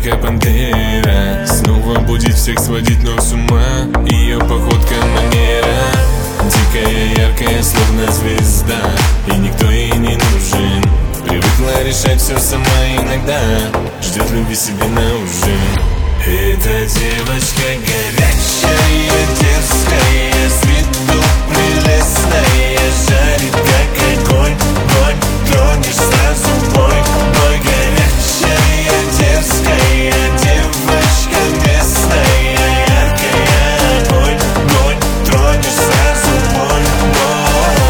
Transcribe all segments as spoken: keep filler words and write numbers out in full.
дикая пантера снова будет всех сводить ног с ума. Ее походка манера дикая, яркая, словно звезда, и никто ей не нужен. Привыкла решать все сама иногда, ждет любви себе на ужин. Эта девочка горячая, дерзкая, с виду прелестная, жарит как огонь, огонь, тронешь сразу бой, бой. Горячая, дерзкая, девочка местная, яркая, огонь, огонь, тронешь сразу бой, бой.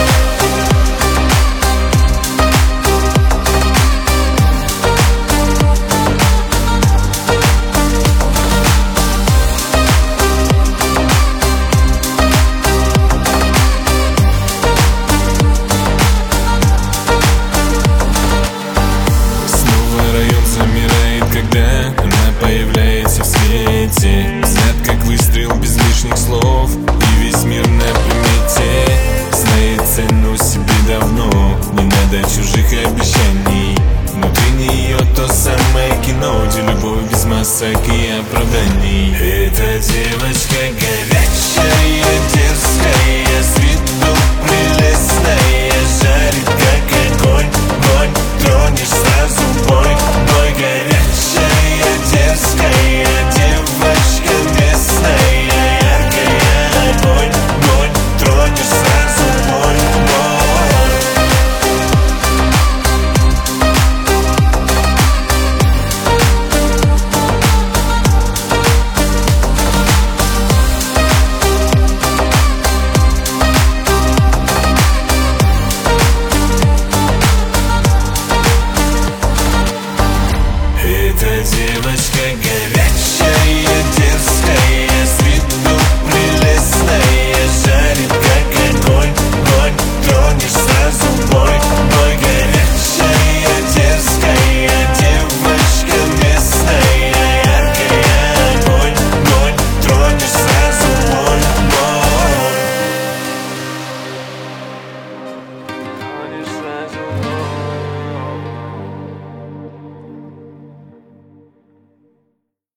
Замирает, когда она появляется в свете. Взгляд как выстрел без лишних слов, и весь мир на примете. Знает цену себе давно, не надо чужих обещаний. Внутри нее то самое кино, где любовь без масок и оправданий. Эта девочка горит.